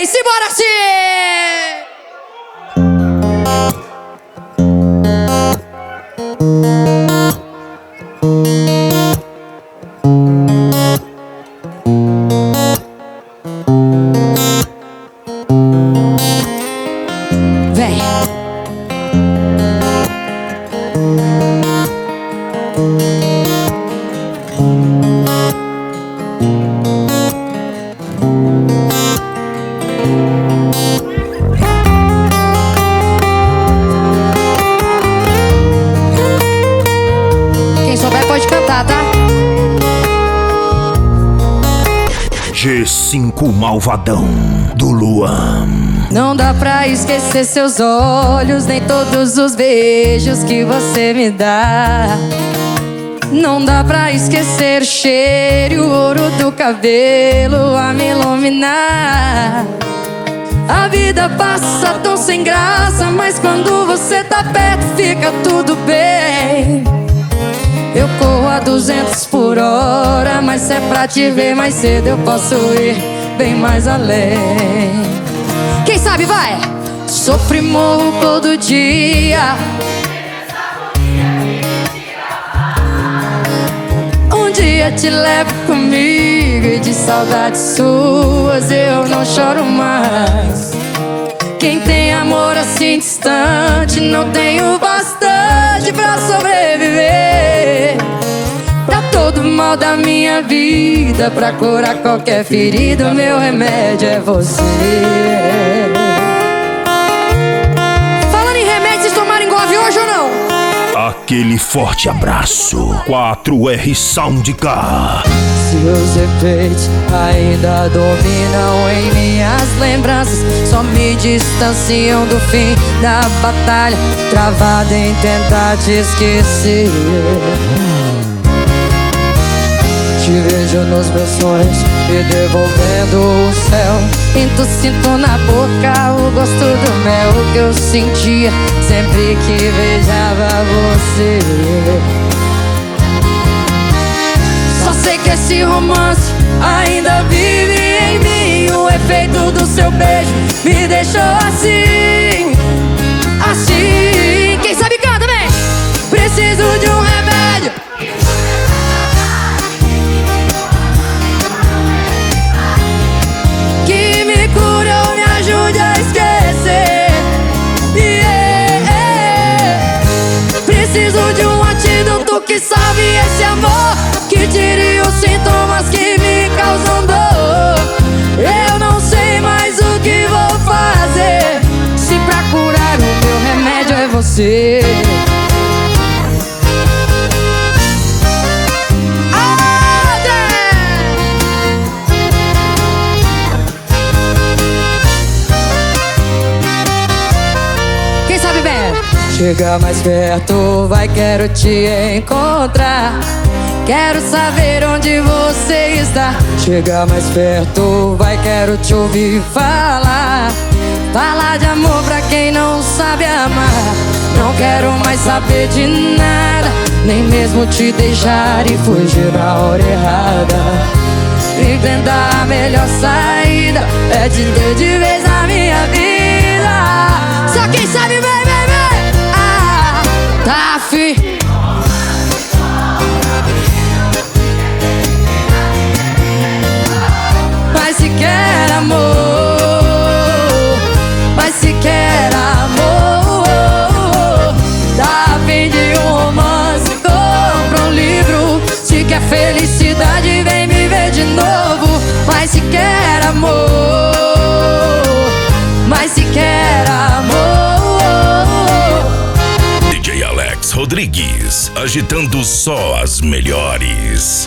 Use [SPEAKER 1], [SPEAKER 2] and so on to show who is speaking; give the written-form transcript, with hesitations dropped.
[SPEAKER 1] vocês, simbora sim! Vem. Quem souber pode cantar, tá?
[SPEAKER 2] G5 Malvadão do Luan.
[SPEAKER 1] Não dá pra esquecer seus olhos, nem todos os beijos que você me dá. Não dá pra esquecer o cheiro e o ouro do cabelo a me iluminar. A vida passa tão sem graça, mas quando você tá perto fica tudo bem. Eu corro a 200 por hora, mas se é pra te ver mais cedo eu posso ir bem mais além. Quem sabe vai! Sofro e morro todo dia. Um dia te levo comigo e de saudades suas eu não choro mais. Quem tem amor assim distante não tem o bastante pra sobreviver. Pra todo mal da minha vida, pra curar qualquer ferida, o meu remédio é você. Falando em remédio, vocês tomaram engove hoje ou não?
[SPEAKER 2] Aquele forte abraço. 4R Soundcar.
[SPEAKER 1] Seus efeitos ainda dominam em minhas lembranças, só me distanciam do fim da batalha, travada em tentar te esquecer. Te vejo nos meus sonhos, me devolvendo o céu. Sinto na boca o gosto do mel que eu sentia sempre que beijava você. Só sei que esse romance ainda vive em mim. O efeito do seu beijo me deixou assim, assim. Quem sabe canta, vem! Preciso de um remédio que me cure ou me ajude a esquecer. Preciso de um antídoto que salve esse amor, que tire os sintomas que me causam dor. Eu não sei mais o que vou fazer, se pra curar o meu remédio é você. Quem sabe bem? Chega mais perto, vai, quero te encontrar. Quero saber onde você está. Chega mais perto, vai, quero te ouvir falar. Falar de amor pra quem não sabe amar. Não quero mais saber de nada, nem mesmo te deixar e fugir na hora errada. Inventar a melhor saída é te ter de vez na minha vida. Só quem sabe, vem, vem, vem. Ah, tá afim. Mas se quer amor, mas se quer amor, tá a fim de um romance, compra um livro. Se quer felicidade, vem me ver de novo. Mas se quer amor, mas se quer amor.
[SPEAKER 2] DJ Alex Rodrigues, agitando só as melhores.